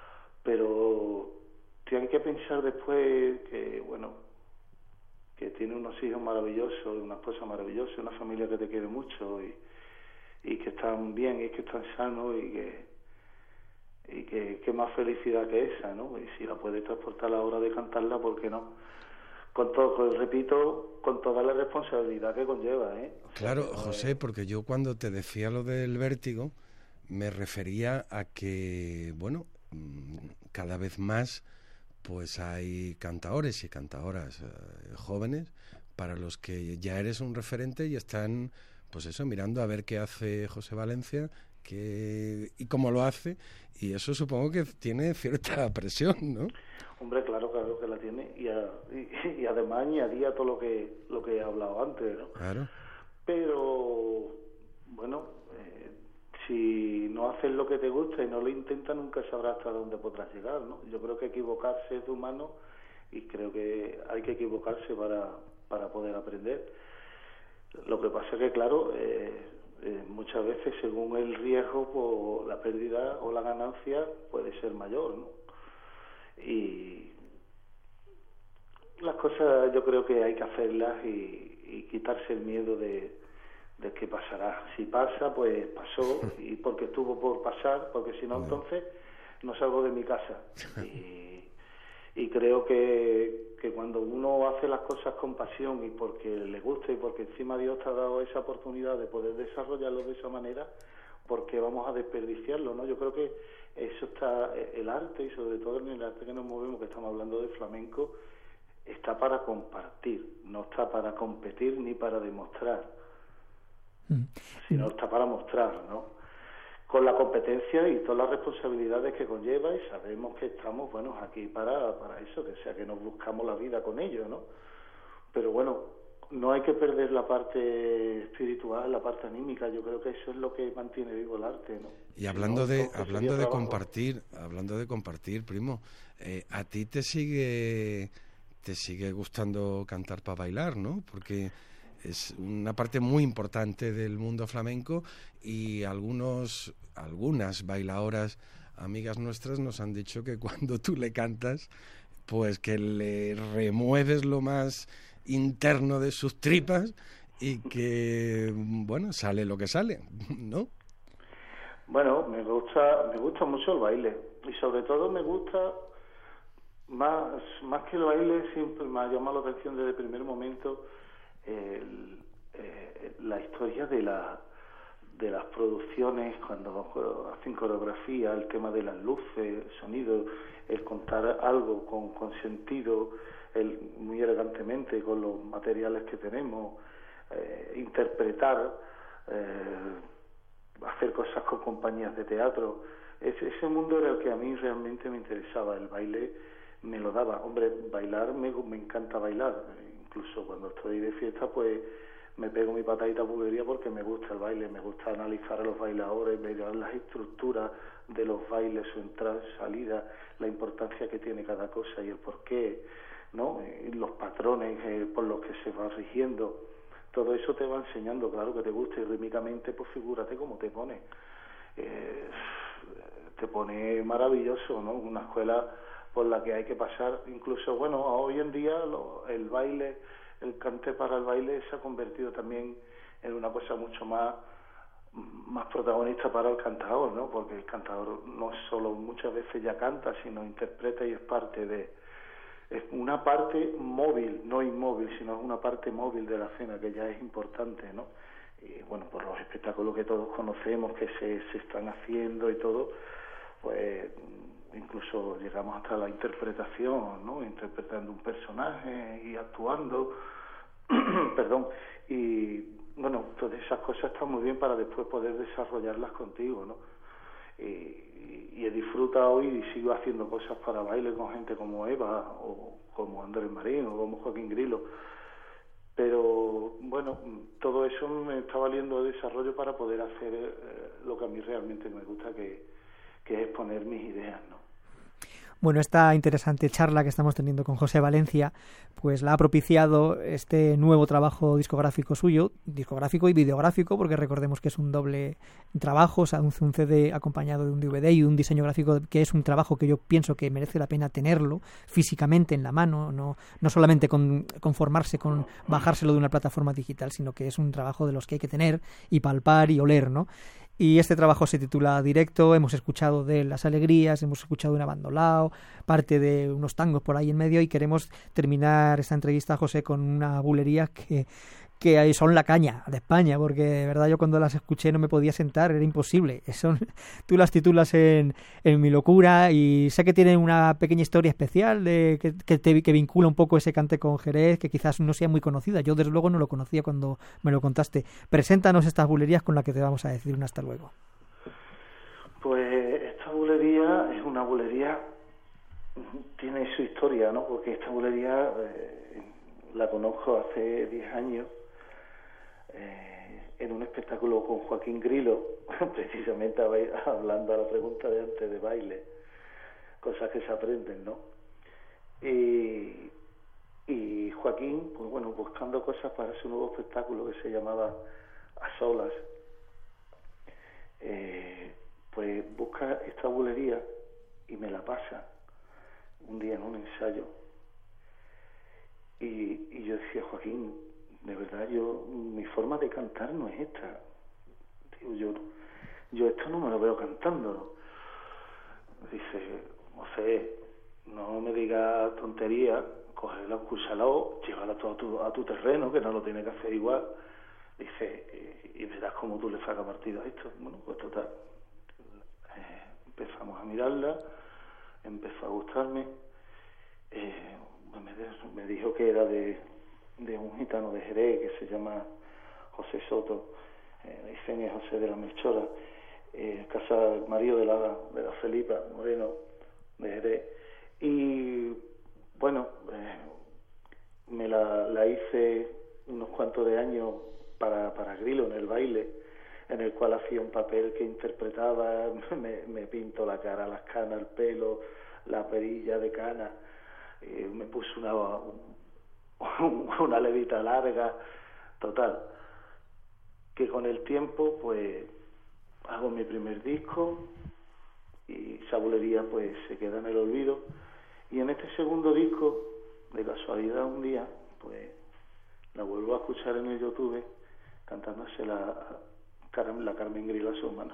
pero tienen que pensar después que, bueno, que tiene unos hijos maravillosos, una esposa maravillosa, una familia que te quiere mucho y y que están bien y que están sanos y que y que, que más felicidad que esa, ¿no? Y si la puedes transportar a la hora de cantarla, ¿por qué no? Con todo, pues, repito, con toda la responsabilidad que conlleva, ¿eh? O sea, claro, no José, es... porque yo cuando te decía lo del vértigo me refería a que, bueno, cada vez más pues hay cantaores y cantadoras eh, jóvenes para los que ya eres un referente y están, pues eso, mirando a ver qué hace José Valencia qué, y cómo lo hace, y eso supongo que tiene cierta presión, ¿no? Hombre, claro, claro que la tiene, y, a, y, y además añadía todo lo que lo que he hablado antes, ¿no? Claro. Pero, bueno, eh, si no haces lo que te gusta y no lo intentas, nunca sabrás hasta dónde podrás llegar, ¿no? Yo creo que equivocarse es humano y creo que hay que equivocarse para, para poder aprender. Lo que pasa es que, claro, eh, eh, muchas veces según el riesgo, pues, la pérdida o la ganancia puede ser mayor, ¿no? Y las cosas yo creo que hay que hacerlas y, y quitarse el miedo de, de qué pasará. Si pasa, pues pasó, y porque estuvo por pasar, porque si no, entonces no salgo de mi casa. Y, y creo que, que cuando uno hace las cosas con pasión y porque le gusta y porque encima Dios te ha dado esa oportunidad de poder desarrollarlo de esa manera, porque vamos a desperdiciarlo, ¿no? Yo creo que eso está, el arte, y sobre todo en el arte que nos movemos, que estamos hablando de flamenco, está para compartir, no está para competir ni para demostrar. Mm. sino está para mostrar, ¿no? Con la competencia y todas las responsabilidades que conlleva, y sabemos que estamos, bueno, aquí para, para eso, que sea que nos buscamos la vida con ello, ¿no? Pero bueno, no hay que perder la parte espiritual, la parte anímica. Yo creo que eso es lo que mantiene vivo el arte, ¿no? Y hablando Si no, de entonces hablando sería de trabajo. compartir, hablando de compartir, primo, eh, a ti te sigue te sigue gustando cantar para bailar, ¿no? Porque es una parte muy importante del mundo flamenco, y algunos algunas bailadoras amigas nuestras nos han dicho que cuando tú le cantas, pues que le remueves lo más interno de sus tripas y que, bueno, sale lo que sale, ¿no? Bueno, me gusta, me gusta mucho el baile, y sobre todo me gusta más, más que el baile, siempre me ha llamado la atención desde el primer momento el, eh, la historia de la de las producciones, cuando hacen coreografía, el tema de las luces, el sonido, el contar algo con, con sentido, el, muy elegantemente, con los materiales que tenemos, eh, interpretar, eh, hacer cosas con compañías de teatro. Ese, ese mundo era el que a mí realmente me interesaba. El baile me lo daba. Hombre, bailar, me, me encanta bailar. Incluso cuando estoy de fiesta, pues me pego mi patadita bulería porque me gusta el baile, me gusta analizar a los bailadores, ver las estructuras de los bailes, su entrada, su salida, la importancia que tiene cada cosa y el porqué, ¿no? Y los patrones eh, por los que se va rigiendo. Todo eso te va enseñando, claro que te gusta, y rítmicamente, pues figúrate cómo te pone. Eh, te pone maravilloso, ¿no? Una escuela por la que hay que pasar. Incluso, bueno, hoy en día lo, el baile, el cante para el baile se ha convertido también en una cosa mucho más más protagonista para el cantador, ¿no? Porque el cantador no solo muchas veces ya canta, sino interpreta y es parte de... Es una parte móvil, no inmóvil, sino es una parte móvil de la escena que ya es importante, ¿no? Y bueno, por los espectáculos que todos conocemos, que se, se están haciendo y todo, pues incluso llegamos hasta la interpretación, ¿no? Interpretando un personaje y actuando, perdón, y bueno, todas esas cosas están muy bien para después poder desarrollarlas contigo, ¿no? Y, y, y he disfrutado y sigo haciendo cosas para baile con gente como Eva, o como Andrés Marín, o como Joaquín Grilo, pero bueno, todo eso me está valiendo de desarrollo para poder hacer eh, lo que a mí realmente me gusta, que, que es exponer mis ideas, ¿no? Bueno, esta interesante charla que estamos teniendo con José Valencia, pues la ha propiciado este nuevo trabajo discográfico suyo, discográfico y videográfico, porque recordemos que es un doble trabajo, o sea, un C D acompañado de un D V D y un diseño gráfico, que es un trabajo que yo pienso que merece la pena tenerlo físicamente en la mano, no, no solamente con, conformarse con bajárselo de una plataforma digital, sino que es un trabajo de los que hay que tener y palpar y oler, ¿no? Y este trabajo se titula Directo. Hemos escuchado de Las Alegrías, hemos escuchado un abandolao, parte de unos tangos por ahí en medio, y queremos terminar esta entrevista, José, con una bulería que, que son la caña de España, porque de verdad yo cuando las escuché no me podía sentar, era imposible. Son, tú las titulas en, en Mi Locura, y sé que tienen una pequeña historia especial de, que, que, te, que vincula un poco ese cante con Jerez, que quizás no sea muy conocida. Yo desde luego no lo conocía cuando me lo contaste. Preséntanos estas bulerías con las que te vamos a decir un hasta luego. Pues esta bulería es una bulería, tiene su historia, ¿no? Porque esta bulería eh, la conozco hace diez años, Eh, en un espectáculo con Joaquín Grilo, precisamente hablando a la pregunta de antes de baile, cosas que se aprenden, ¿no? Y, y Joaquín, pues bueno, buscando cosas para su nuevo espectáculo que se llamaba A Solas, eh, pues busca esta bulería y me la pasa un día en un ensayo. Y, y yo decía, Joaquín, de verdad, yo mi forma de cantar no es esta. Digo, yo, yo esto no me lo veo cantando. Dice, José, no me digas tonterías, cógela, escúchalo, llévala todo a tu, a tu terreno, que no lo tiene que hacer igual. Dice, y, y verás cómo tú le sacas partido a esto. Bueno, pues total. Eh, empezamos a mirarla, empezó a gustarme. Eh, me, me dijo que era de... de un gitano de Jerez que se llama José Soto, eh, dicen es José de la Melchora, eh, casa del marido de la, de la Felipa Moreno de Jerez. Y bueno, eh, me la, la hice unos cuantos de años para, para Grilo en el baile, en el cual hacía un papel que interpretaba, me, me pinto la cara, las canas, el pelo, la perilla de cana, eh, me puse una, un, una levita larga, total, que con el tiempo pues hago mi primer disco y esa bulería pues se queda en el olvido, y en este segundo disco, de casualidad un día, pues la vuelvo a escuchar en el YouTube cantándose la, la Carmen Grilo a su mano.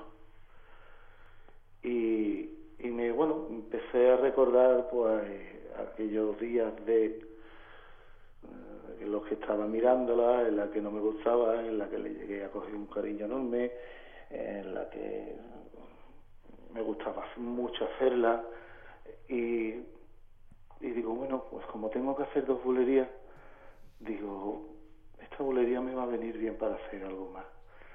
Y, y me, bueno, empecé a recordar pues aquellos días de eh, en los que estaba mirándola, en la que no me gustaba, en la que le llegué a coger un cariño enorme, en la que me gustaba mucho hacerla, y, y digo, bueno, pues como tengo que hacer dos bulerías, digo, esta bulería me va a venir bien para hacer algo más,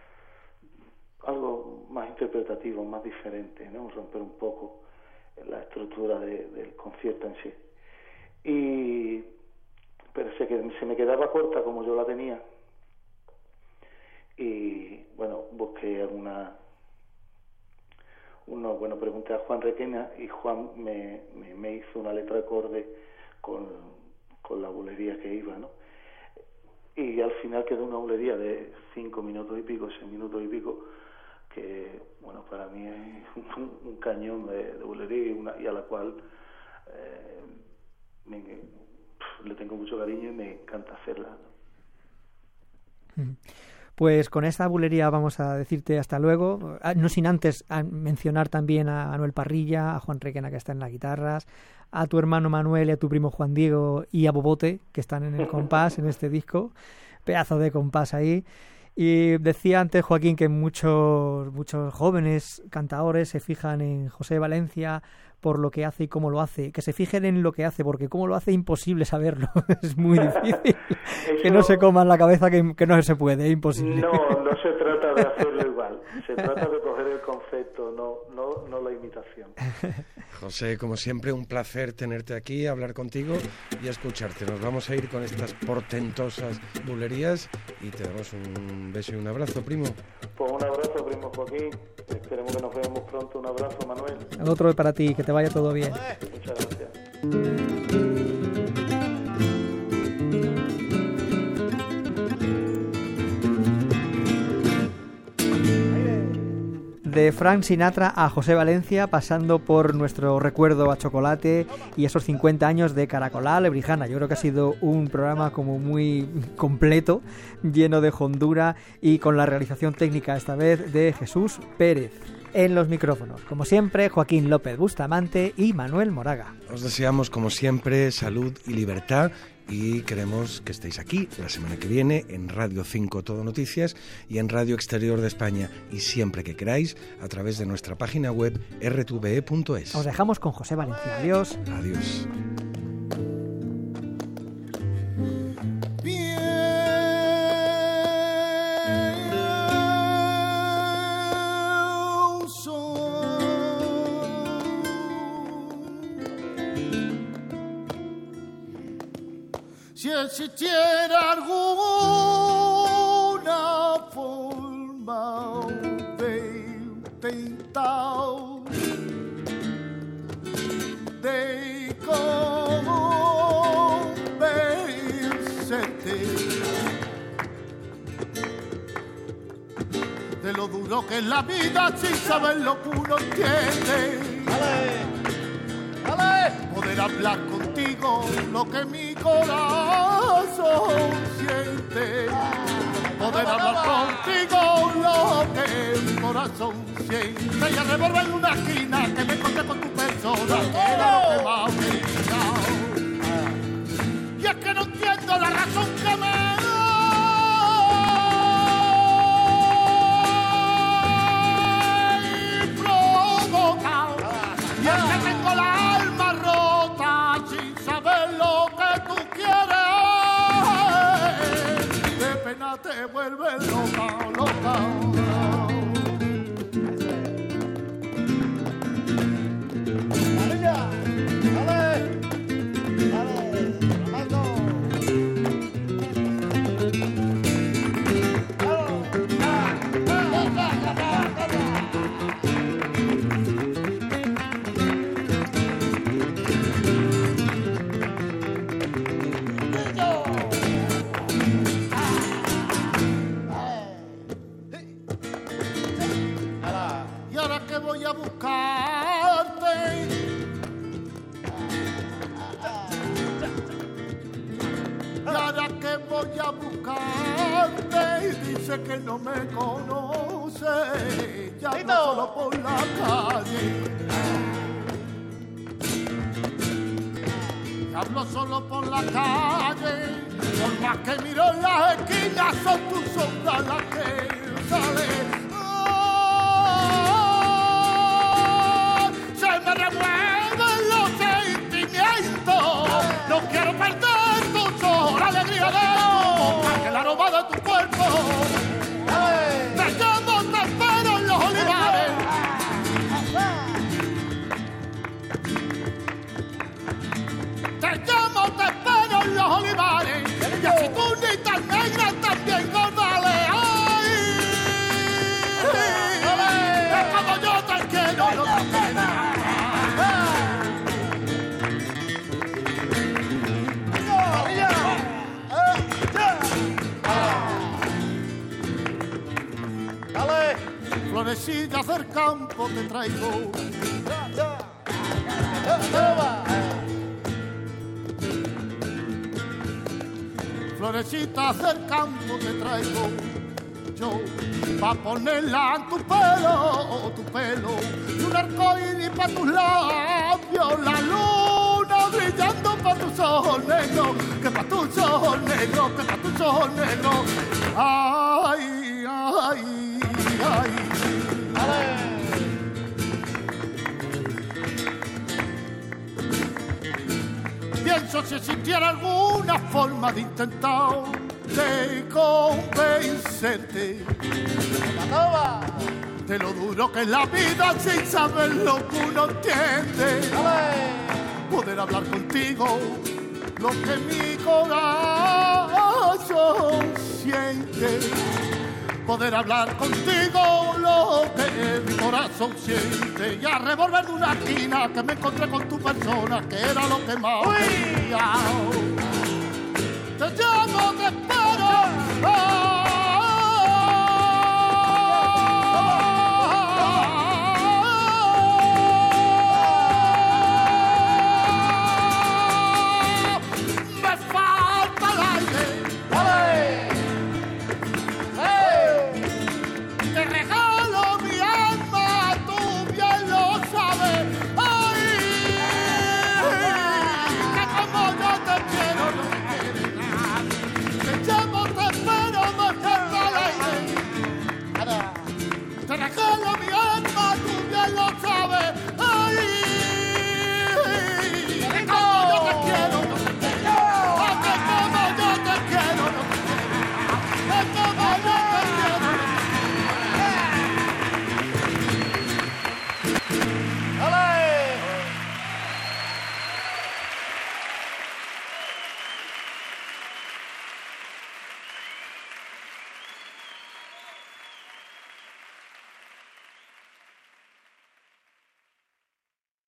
algo más interpretativo, más diferente, ¿no? Romper un poco la estructura de, del concierto en sí. Y pero se, se me quedaba corta como yo la tenía, y bueno, busqué alguna uno bueno pregunté a Juan Requena, y Juan me, me, me hizo una letra acorde con, con la bulería que iba, ¿no? Y al final quedó una bulería de cinco minutos y pico, seis minutos y pico, que bueno, para mí es un, un cañón de, de bulería, y, una, y a la cual eh, me, le tengo mucho cariño y me encanta hacerla, ¿no? Pues con esta bulería vamos a decirte hasta luego, no sin antes mencionar también a Manuel Parrilla, a Juan Requena, que está en las guitarras, a tu hermano Manuel y a tu primo Juan Diego, y a Bobote, que están en el compás en este disco, pedazo de compás ahí. Y decía antes Joaquín que muchos muchos jóvenes cantadores se fijan en José Valencia por lo que hace y cómo lo hace, que se fijen en lo que hace, porque cómo lo hace es imposible saberlo, es muy difícil. Eso, que no se coman la cabeza, que, que no se puede, es imposible. No, no se trata de hacerlo igual, se trata de coger el concepto, no, no, no la imitación. José, como siempre, un placer tenerte aquí, hablar contigo y escucharte. Nos vamos a ir con estas portentosas bulerías y te damos un beso y un abrazo, primo. Pues un abrazo, primo Joaquín. Esperemos que nos veamos pronto. Un abrazo, Manuel. Otro para ti, que te vaya todo bien. Muchas gracias. De Frank Sinatra a José Valencia, pasando por nuestro recuerdo a Chocolate y esos cincuenta años de Caracolá Lebrijana. Yo creo que ha sido un programa como muy completo, lleno de hondura y con la realización técnica esta vez de Jesús Pérez. En los micrófonos, como siempre, Joaquín López Bustamante y Manuel Moraga. Os deseamos, como siempre, salud y libertad, y queremos que estéis aquí la semana que viene en Radio cinco Todo Noticias y en Radio Exterior de España, y siempre que queráis a través de nuestra página web erre te ve e punto es. Os dejamos con José Valencia. Adiós. Adiós. Si existiera alguna forma de intentar de convencerte de lo duro que es la vida sin saber lo que uno entiende. Poder hablar contigo lo que mi corazón siente. Poder hablar contigo lo que mi corazón siente. Y a revolver en una esquina que me encontré con tu persona, que era lo que más me gustaba. Y es que no entiendo la razón que me provoca. Y es que tengo la te vuelve loca, loca. Florecillas del campo te traigo. Florecitas del campo te traigo yo, pa' ponerla en tu pelo, tu pelo, y un arcoíris pa' tus labios, la luna brillando pa' tus ojos negros, que pa' tus ojos negros, que pa' tus ojos negros. Ay, ay, ay. Pienso si existiera alguna forma de intentar de convencerte de lo duro que es la vida sin saber lo que uno entiende. Poder hablar contigo lo que mi corazón siente. Poder hablar contigo lo que mi corazón siente. Y a revolver de una esquina que me encontré con tu persona, que era lo que más quería. Te llamo, te espero. Oh.